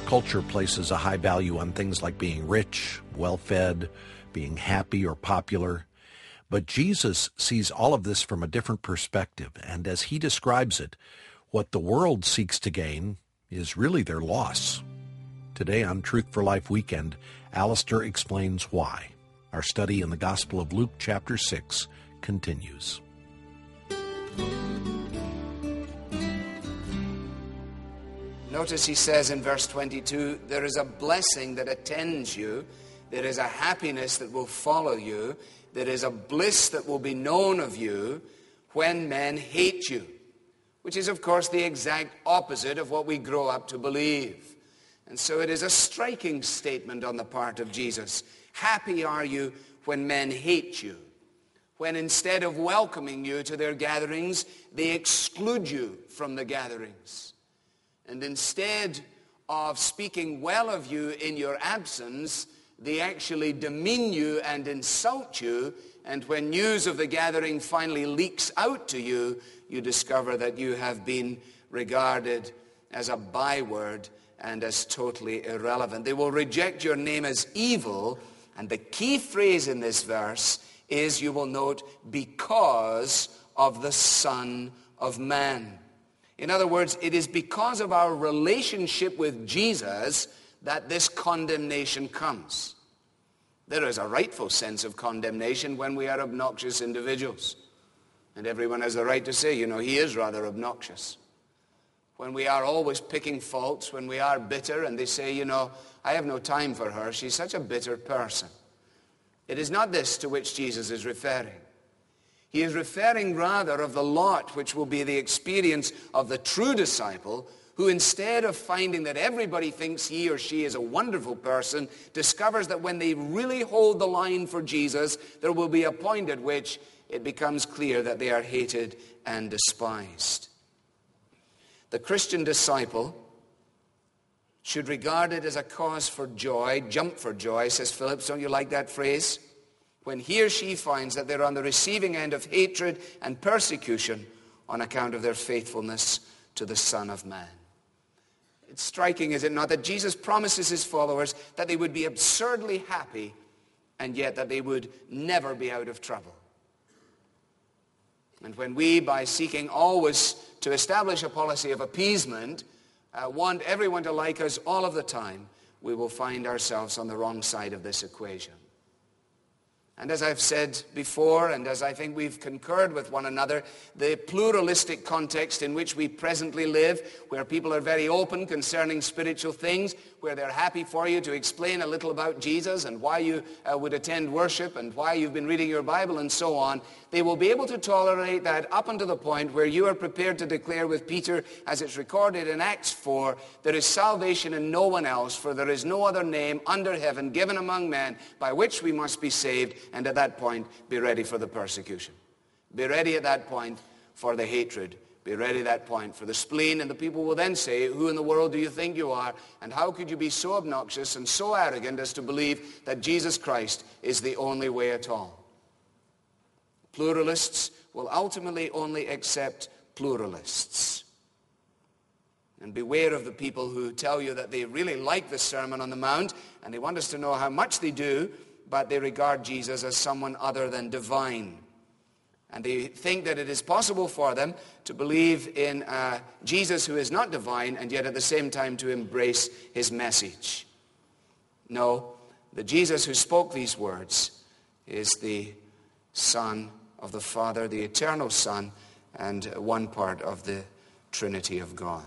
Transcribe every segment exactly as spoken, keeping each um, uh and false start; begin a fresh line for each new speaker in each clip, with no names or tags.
culture places a high value on things like being rich, well-fed, being happy or popular. But Jesus sees all of this from a different perspective, and as he describes it, what the world seeks to gain is really their loss. Today on Truth for Life Weekend, Alistair explains why. Our study in the Gospel of Luke chapter six continues.
Notice he says in verse twenty-two, there is a blessing that attends you, there is a happiness that will follow you, there is a bliss that will be known of you when men hate you, which is, of course, the exact opposite of what we grow up to believe. And so it is a striking statement on the part of Jesus. Happy are you when men hate you, when instead of welcoming you to their gatherings, they exclude you from the gatherings. And instead of speaking well of you in your absence, they actually demean you and insult you. And when news of the gathering finally leaks out to you, you discover that you have been regarded as a byword and as totally irrelevant. They will reject your name as evil. And the key phrase in this verse is, you will note, because of the Son of Man. In other words, it is because of our relationship with Jesus that this condemnation comes. There is a rightful sense of condemnation when we are obnoxious individuals. And everyone has the right to say, you know, he is rather obnoxious. When we are always picking faults, when we are bitter, and they say, you know, I have no time for her, she's such a bitter person. It is not this to which Jesus is referring. He is referring rather of the lot which will be the experience of the true disciple, who instead of finding that everybody thinks he or she is a wonderful person, discovers that when they really hold the line for Jesus, there will be a point at which it becomes clear that they are hated and despised. The Christian disciple should regard it as a cause for joy, jump for joy, says Phillips. Don't you like that phrase? When he or she finds that they're on the receiving end of hatred and persecution on account of their faithfulness to the Son of Man. It's striking, is it not, that Jesus promises his followers that they would be absurdly happy, and yet that they would never be out of trouble. And when we, by seeking always to establish a policy of appeasement, uh, want everyone to like us all of the time, we will find ourselves on the wrong side of this equation. And as I've said before, and as I think we've concurred with one another, the pluralistic context in which we presently live, where people are very open concerning spiritual things, where they're happy for you to explain a little about Jesus and why you uh, would attend worship and why you've been reading your Bible and so on, they will be able to tolerate that up unto the point where you are prepared to declare with Peter, as it's recorded in Acts four, there is salvation in no one else, for there is no other name under heaven given among men by which we must be saved. And at that point, be ready for the persecution. Be ready at that point for the hatred. Be ready at that point for the spleen. And the people will then say, who in the world do you think you are? And how could you be so obnoxious and so arrogant as to believe that Jesus Christ is the only way at all? Pluralists will ultimately only accept pluralists. And beware of the people who tell you that they really like the Sermon on the Mount and they want us to know how much they do, but they regard Jesus as someone other than divine. And they think that it is possible for them to believe in uh, Jesus who is not divine and yet at the same time to embrace his message. No, the Jesus who spoke these words is the Son of the Father, the eternal Son, and one part of the Trinity of God.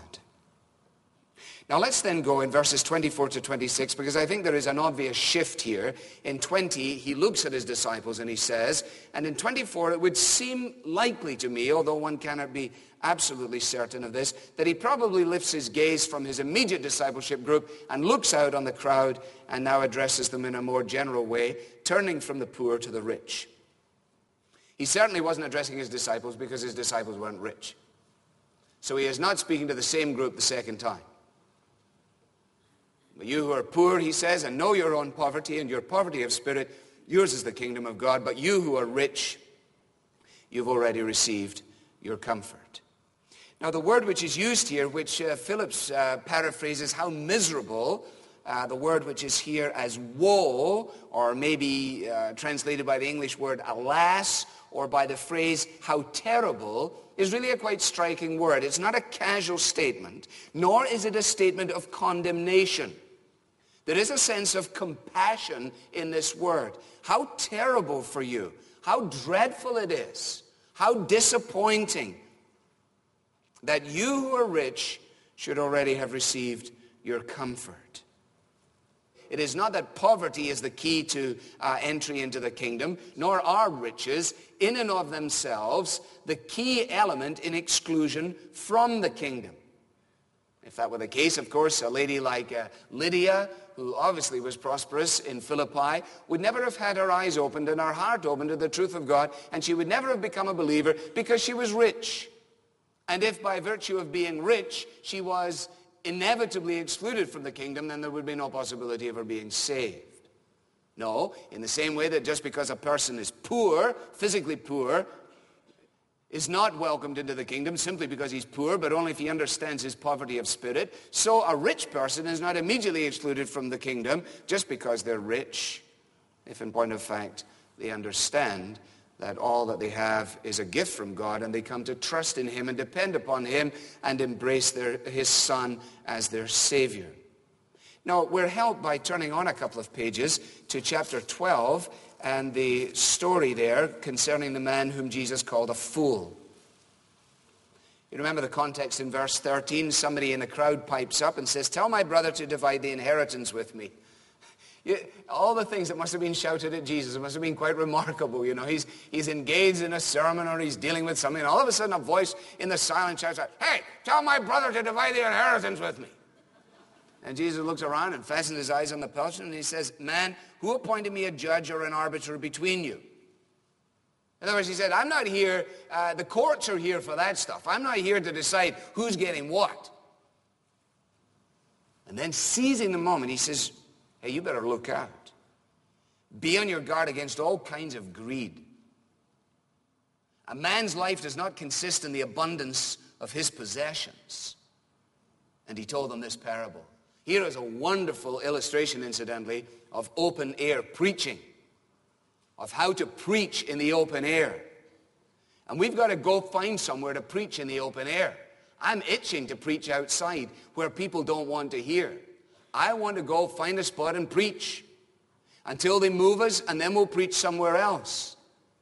Now let's then go in verses twenty-four to twenty-six, because I think there is an obvious shift here. In twenty, he looks at his disciples and he says, and in twenty-four, it would seem likely to me, although one cannot be absolutely certain of this, that he probably lifts his gaze from his immediate discipleship group and looks out on the crowd and now addresses them in a more general way, turning from the poor to the rich. He certainly wasn't addressing his disciples because his disciples weren't rich. So he is not speaking to the same group the second time. But you who are poor, he says, and know your own poverty and your poverty of spirit, yours is the kingdom of God. But you who are rich, you've already received your comfort. Now, the word which is used here, which uh, Phillips uh, paraphrases, how miserable, uh, the word which is here as woe, or maybe uh, translated by the English word alas, or by the phrase how terrible, is really a quite striking word. It's not a casual statement, nor is it a statement of condemnation. There is a sense of compassion in this word. How terrible for you, how dreadful it is, how disappointing that you who are rich should already have received your comfort. It is not that poverty is the key to uh, entry into the kingdom, nor are riches in and of themselves the key element in exclusion from the kingdom. If that were the case, of course, a lady like uh, Lydia, who obviously was prosperous in Philippi, would never have had her eyes opened and her heart opened to the truth of God, and she would never have become a believer because she was rich. And if by virtue of being rich, she was inevitably excluded from the kingdom, then there would be no possibility of her being saved. No, in the same way that just because a person is poor, physically poor, is not welcomed into the kingdom simply because he's poor, but only if he understands his poverty of spirit, so a rich person is not immediately excluded from the kingdom just because they're rich, if in point of fact they understand that all that they have is a gift from God, and they come to trust in him and depend upon him and embrace their, his Son as their Savior. Now, we're helped by turning on a couple of pages to chapter twelve and the story there concerning the man whom Jesus called a fool. You remember the context in verse thirteen. Somebody in the crowd pipes up and says, "Tell my brother to divide the inheritance with me." You, all the things that must have been shouted at Jesus, it must have been quite remarkable. You know, he's, he's engaged in a sermon or he's dealing with something, and all of a sudden a voice in the silence shouts out, "Hey, tell my brother to divide the inheritance with me." And Jesus looks around and fastens his eyes on the person, and he says, "Man, who appointed me a judge or an arbiter between you?" In other words, he said, I'm not here, uh, the courts are here for that stuff. I'm not here to decide who's getting what. And then seizing the moment, he says, hey, you better look out. Be on your guard against all kinds of greed. A man's life does not consist in the abundance of his possessions. And he told them this parable. Here is a wonderful illustration, incidentally, of open air preaching, of how to preach in the open air. And we've got to go find somewhere to preach in the open air. I'm itching to preach outside where people don't want to hear. I want to go find a spot and preach until they move us, and then we'll preach somewhere else.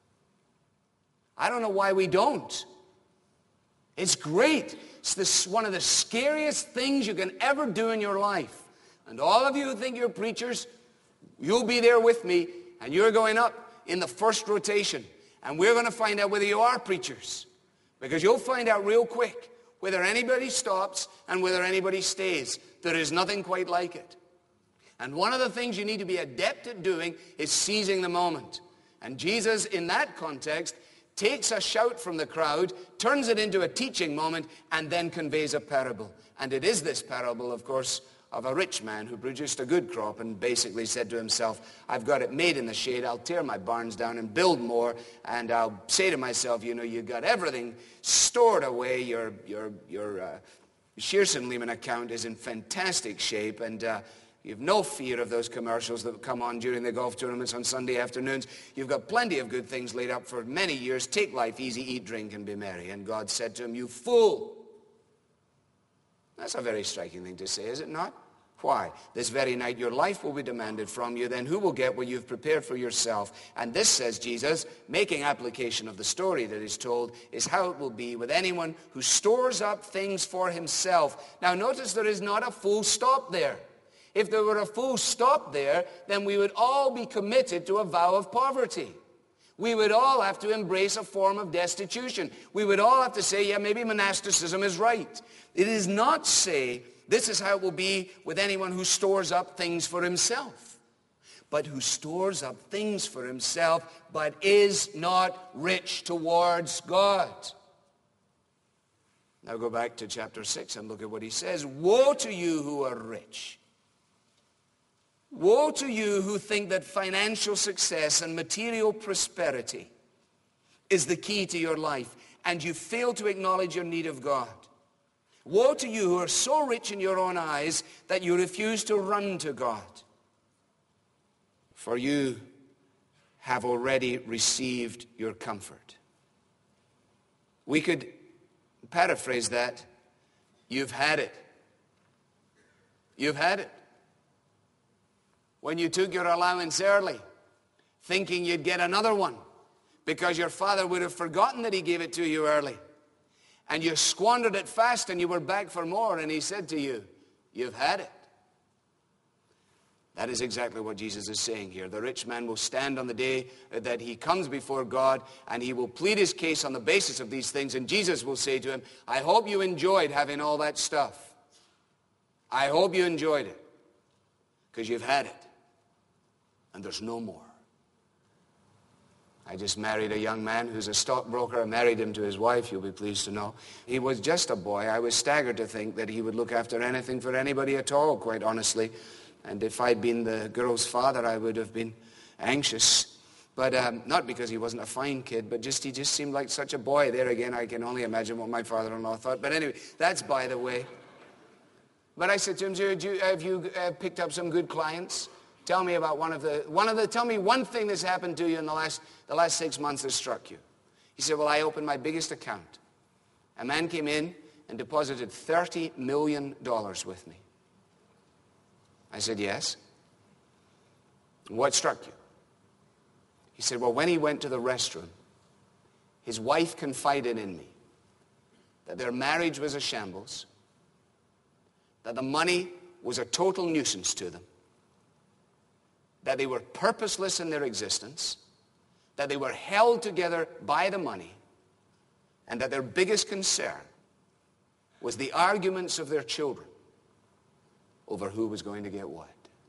I don't know why we don't. It's great. It's this, one of the scariest things you can ever do in your life. And all of you who think you're preachers, you'll be there with me, and you're going up in the first rotation. And we're going to find out whether you are preachers. Because you'll find out real quick whether anybody stops and whether anybody stays. There is nothing quite like it. And one of the things you need to be adept at doing is seizing the moment. And Jesus, in that context, takes a shout from the crowd, turns it into a teaching moment, and then conveys a parable. And it is this parable, of course, of a rich man who produced a good crop and basically said to himself, I've got it made in the shade, I'll tear my barns down and build more, and I'll say to myself, you know, you've got everything stored away, your your your uh, Shearson Lehman account is in fantastic shape, and uh, you have no fear of those commercials that come on during the golf tournaments on Sunday afternoons. You've got plenty of good things laid up for many years. Take life easy, eat, drink, and be merry. And God said to him, you fool. That's a very striking thing to say, is it not? Why? This very night your life will be demanded from you. Then who will get what you've prepared for yourself? And this, says Jesus, making application of the story that is told, is how it will be with anyone who stores up things for himself. Now notice there is not a full stop there. If there were a full stop there, then we would all be committed to a vow of poverty. We would all have to embrace a form of destitution. We would all have to say, yeah, maybe monasticism is right. It is not say, this is how it will be with anyone who stores up things for himself, but who stores up things for himself, but is not rich towards God. Now go back to chapter six and look at what he says. Woe to you who are rich. Woe to you who think that financial success and material prosperity is the key to your life, and you fail to acknowledge your need of God. Woe to you who are so rich in your own eyes that you refuse to run to God. For you have already received your comfort. We could paraphrase that. You've had it. You've had it. When you took your allowance early, thinking you'd get another one because your father would have forgotten that he gave it to you early. And you squandered it fast and you were back for more, and he said to you, you've had it. That is exactly what Jesus is saying here. The rich man will stand on the day that he comes before God, and he will plead his case on the basis of these things, and Jesus will say to him, I hope you enjoyed having all that stuff. I hope you enjoyed it, because you've had it, and there's no more. I just married a young man who's a stockbroker. I married him to his wife, you'll be pleased to know. He was just a boy. I was staggered to think that he would look after anything for anybody at all, quite honestly. And if I'd been the girl's father, I would have been anxious. But um, not because he wasn't a fine kid, but just he just seemed like such a boy. There again, I can only imagine what my father-in-law thought. But anyway, that's by the way. But I said to him, do you, have you uh, picked up some good clients? Tell me about one of the, one of the, tell me one thing that's happened to you in the last, the last six months that struck you. He said, well, I opened my biggest account. A man came in and deposited thirty million dollars with me. I said, yes. What struck you? He said, well, when he went to the restroom, his wife confided in me that their marriage was a shambles, that the money was a total nuisance to them, that they were purposeless in their existence, that they were held together by the money, and that their biggest concern was the arguments of their children over who was going to get what.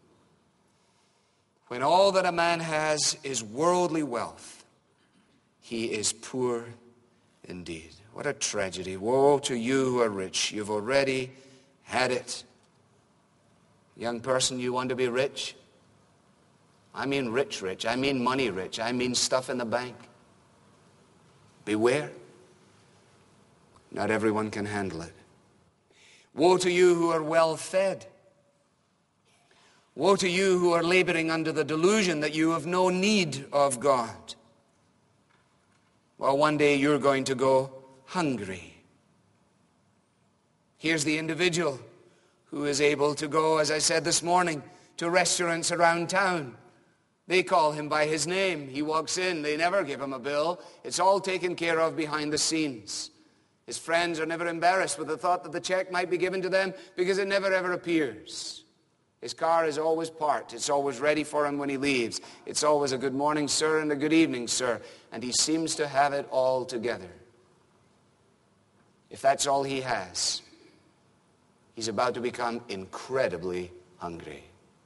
When all that a man has is worldly wealth, he is poor indeed. What a tragedy. Woe to you who are rich. You've already had it. Young person, you want to be rich? I mean rich, rich. I mean money rich. I mean stuff in the bank. Beware. Not everyone can handle it. Woe to you who are well fed. Woe to you who are laboring under the delusion that you have no need of God. Well, one day you're going to go hungry. Here's the individual who is able to go, as I said this morning, to restaurants around town. They call him by his name. He walks in. They never give him a bill. It's all taken care of behind the scenes. His friends are never embarrassed with the thought that the check might be given to them because it never ever appears. His car is always parked. It's always ready for him when he leaves. It's always a good morning, sir, and a good evening, sir. And he seems to have it all together. If that's all he has, he's about to become incredibly hungry.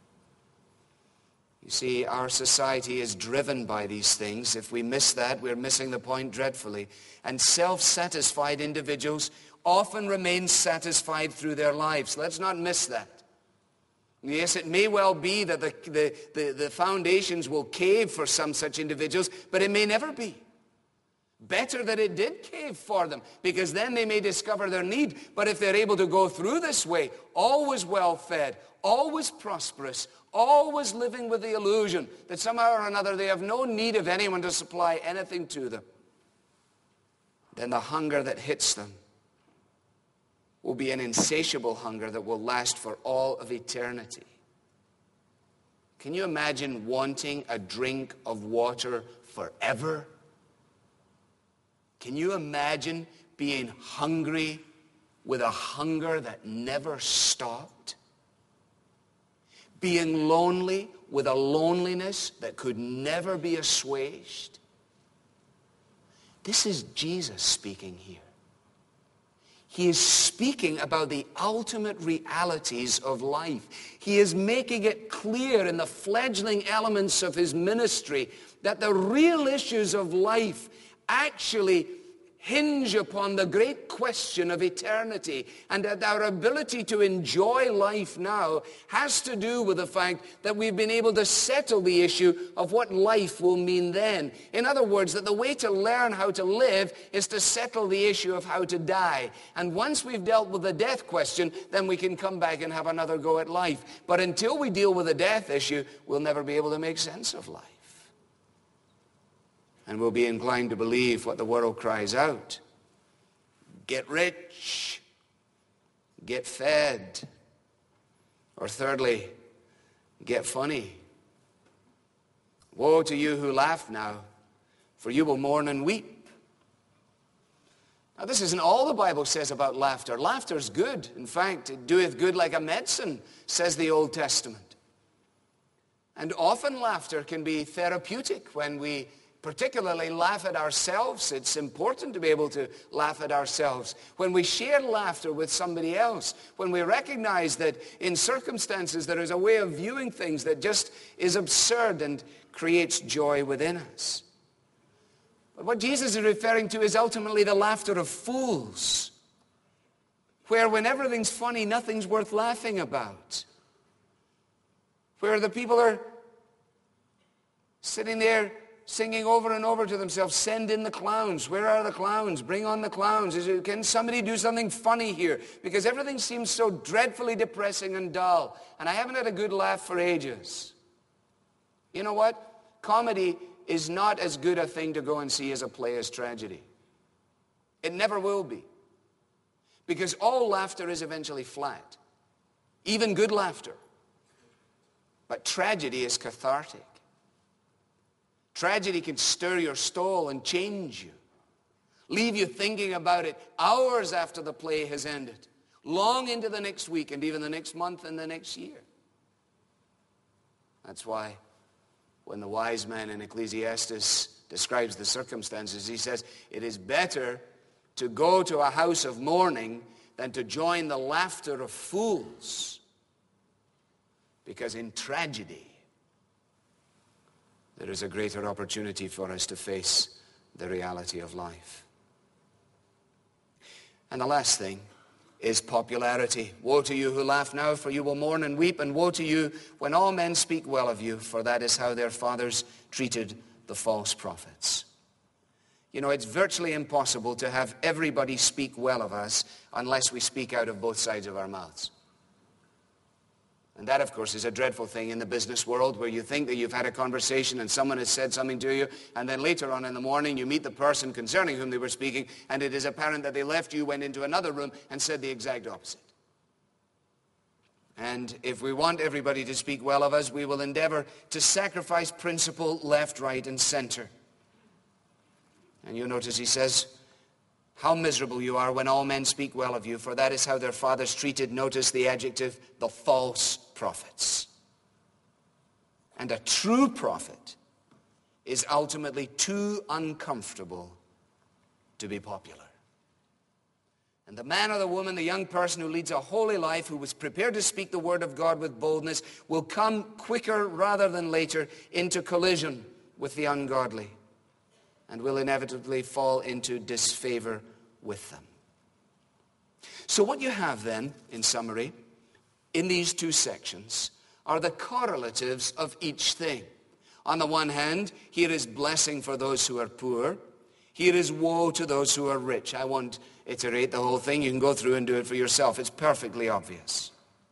You see, our society is driven by these things. If we miss that, we're missing the point dreadfully. And self-satisfied individuals often remain satisfied through their lives. Let's not miss that. Yes, it may well be that the, the, the, the foundations will cave for some such individuals, but it may never be. Better that it did cave for them, because then they may discover their need. But if they're able to go through this way, always well-fed, always prosperous, always living with the illusion that somehow or another they have no need of anyone to supply anything to them, then the hunger that hits them will be an insatiable hunger that will last for all of eternity. Can you imagine wanting a drink of water forever? Can you imagine being hungry with a hunger that never stopped? Being lonely with a loneliness that could never be assuaged? This is Jesus speaking here. He is speaking about the ultimate realities of life. He is making it clear in the fledgling elements of his ministry that the real issues of life actually hinge upon the great question of eternity, and that our ability to enjoy life now has to do with the fact that we've been able to settle the issue of what life will mean then. In other words, that the way to learn how to live is to settle the issue of how to die. And once we've dealt with the death question, then we can come back and have another go at life. But until we deal with the death issue, we'll never be able to make sense of life. And we'll be inclined to believe what the world cries out. Get rich. Get fed. Or thirdly, get funny. Woe to you who laugh now, for you will mourn and weep. Now, this isn't all the Bible says about laughter. Laughter's good. In fact, it doeth good like a medicine, says the Old Testament. And often laughter can be therapeutic when we particularly laugh at ourselves. It's important to be able to laugh at ourselves. When we share laughter with somebody else, when we recognize that in circumstances there is a way of viewing things that just is absurd and creates joy within us. But what Jesus is referring to is ultimately the laughter of fools, where when everything's funny, nothing's worth laughing about. Where the people are sitting there singing over and over to themselves, send in the clowns. Where are the clowns? Bring on the clowns. Is it, can somebody do something funny here? Because everything seems so dreadfully depressing and dull. And I haven't had a good laugh for ages. You know what? Comedy is not as good a thing to go and see as a play as tragedy. It never will be. Because all laughter is eventually flat. Even good laughter. But tragedy is cathartic. Tragedy can stir your soul and change you. Leave you thinking about it hours after the play has ended. Long into the next week and even the next month and the next year. That's why when the wise man in Ecclesiastes describes the circumstances, he says, it is better to go to a house of mourning than to join the laughter of fools. Because in tragedy, there is a greater opportunity for us to face the reality of life. And the last thing is popularity. Woe to you who laugh now, for you will mourn and weep, and woe to you when all men speak well of you, for that is how their fathers treated the false prophets. You know, it's virtually impossible to have everybody speak well of us unless we speak out of both sides of our mouths. And that, of course, is a dreadful thing in the business world, where you think that you've had a conversation and someone has said something to you, and then later on in the morning you meet the person concerning whom they were speaking, and it is apparent that they left you, went into another room, and said the exact opposite. And if we want everybody to speak well of us, we will endeavor to sacrifice principle left, right, and center. And you notice he says, how miserable you are when all men speak well of you, for that is how their fathers treated, notice the adjective, the false prophets. And a true prophet is ultimately too uncomfortable to be popular. And the man or the woman, the young person who leads a holy life, who was prepared to speak the word of God with boldness, will come quicker rather than later into collision with the ungodly, and will inevitably fall into disfavor with them. So what you have then, in summary, in these two sections, are the correlatives of each thing. On the one hand, here is blessing for those who are poor. Here is woe to those who are rich. I won't iterate the whole thing. You can go through and do it for yourself. It's perfectly obvious.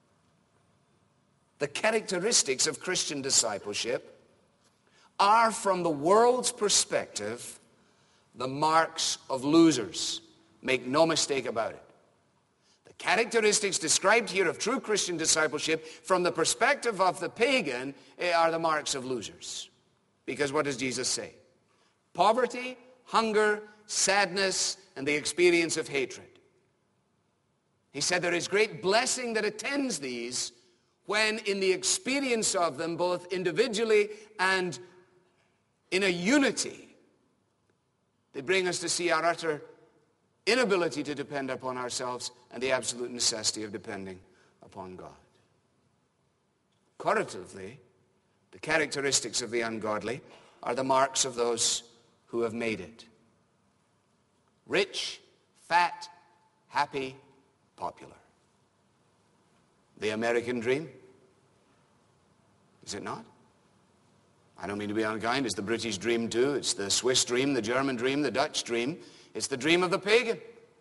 The characteristics of Christian discipleship are, from the world's perspective, the marks of losers. Make no mistake about it. The characteristics described here of true Christian discipleship, from the perspective of the pagan, are the marks of losers. Because what does Jesus say? Poverty, hunger, sadness, and the experience of hatred. He said there is great blessing that attends these when, in the experience of them, both individually and in a unity, they bring us to see our utter inability to depend upon ourselves and the absolute necessity of depending upon God. Correlatively, the characteristics of the ungodly are the marks of those who have made it. Rich, fat, happy, popular. The American dream? Is it not? I don't mean to be unkind. It's the British dream too. It's the Swiss dream, the German dream, the Dutch dream. It's the dream of the pagan.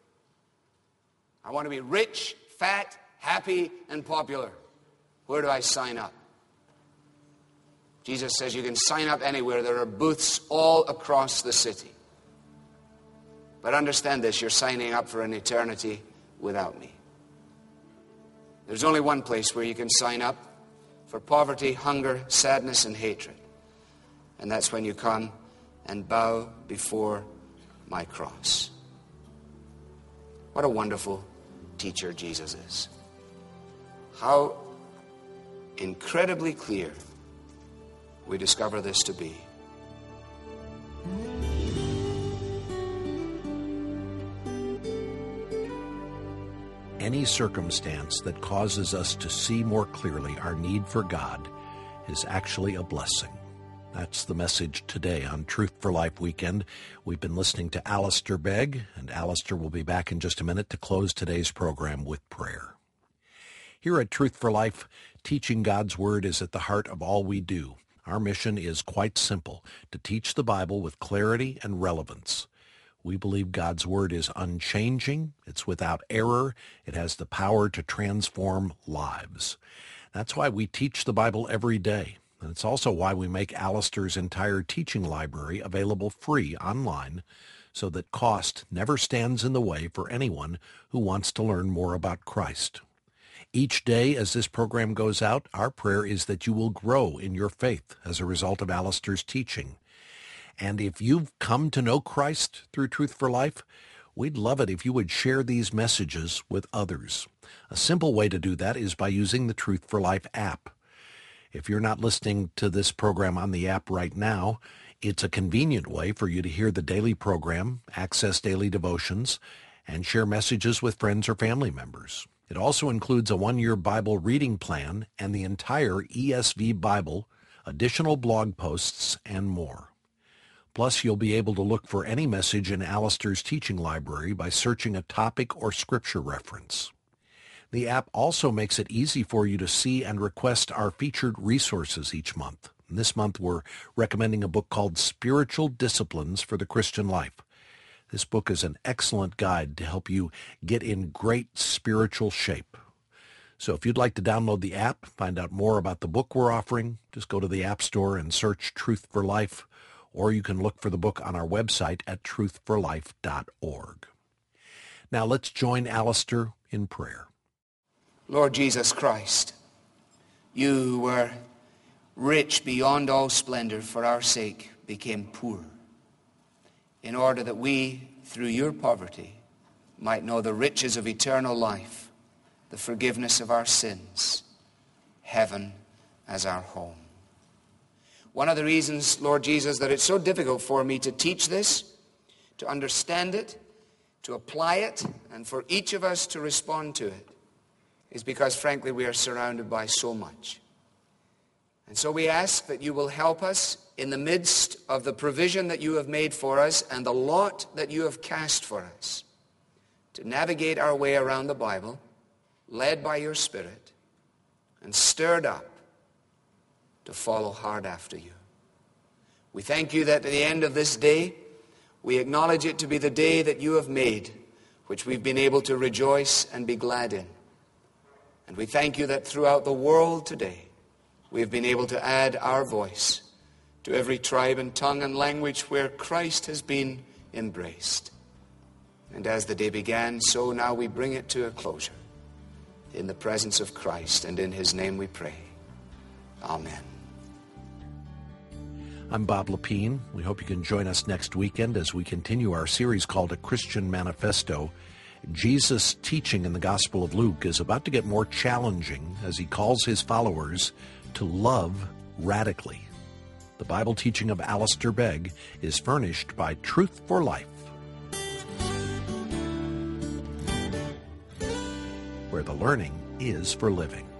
I want to be rich, fat, happy, and popular. Where do I sign up? Jesus says you can sign up anywhere. There are booths all across the city. But understand this, you're signing up for an eternity without me. There's only one place where you can sign up for poverty, hunger, sadness, and hatred. And that's when you come and bow before my cross. What a wonderful teacher Jesus is. How incredibly clear we discover this to be.
Any circumstance that causes us to see more clearly our need for God is actually a blessing. That's the message today on Truth for Life Weekend. We've been listening to Alistair Begg, and Alistair will be back in just a minute to close today's program with prayer. Here at Truth for Life, teaching God's Word is at the heart of all we do. Our mission is quite simple, to teach the Bible with clarity and relevance. We believe God's Word is unchanging, it's without error, it has the power to transform lives. That's why we teach the Bible every day, and it's also why we make Alistair's entire teaching library available free online, so that cost never stands in the way for anyone who wants to learn more about Christ. Each day as this program goes out, our prayer is that you will grow in your faith as a result of Alistair's teaching. And if you've come to know Christ through Truth for Life, we'd love it if you would share these messages with others. A simple way to do that is by using the Truth for Life app. If you're not listening to this program on the app right now, it's a convenient way for you to hear the daily program, access daily devotions, and share messages with friends or family members. It also includes a one-year Bible reading plan and the entire E S V Bible, additional blog posts, and more. Plus, you'll be able to look for any message in Alistair's teaching library by searching a topic or scripture reference. The app also makes it easy for you to see and request our featured resources each month. And this month, we're recommending a book called Spiritual Disciplines for the Christian Life. This book is an excellent guide to help you get in great spiritual shape. So if you'd like to download the app, find out more about the book we're offering, just go to the App Store and search Truth for Life, or you can look for the book on our website at truth for life dot org. Now let's join Alistair in prayer.
Lord Jesus Christ, you who were rich beyond all splendor for our sake became poor, in order that we, through your poverty, might know the riches of eternal life, the forgiveness of our sins, heaven as our home. One of the reasons, Lord Jesus, that it's so difficult for me to teach this, to understand it, to apply it, and for each of us to respond to it, is because, frankly, we are surrounded by so much. And so we ask that you will help us in the midst of the provision that you have made for us and the lot that you have cast for us, to navigate our way around the Bible, led by your Spirit, and stirred up to follow hard after you. We thank you that at the end of this day, we acknowledge it to be the day that you have made, which we've been able to rejoice and be glad in. And we thank you that throughout the world today, we have been able to add our voice to every tribe and tongue and language where Christ has been embraced. And as the day began, so now we bring it to a closure. In the presence of Christ and in his name we pray. Amen.
I'm Bob Lepine. We hope you can join us next weekend as we continue our series called A Christian Manifesto. Jesus' teaching in the Gospel of Luke is about to get more challenging as he calls his followers to love radically. The Bible teaching of Alistair Begg is furnished by Truth for Life, where the learning is for living.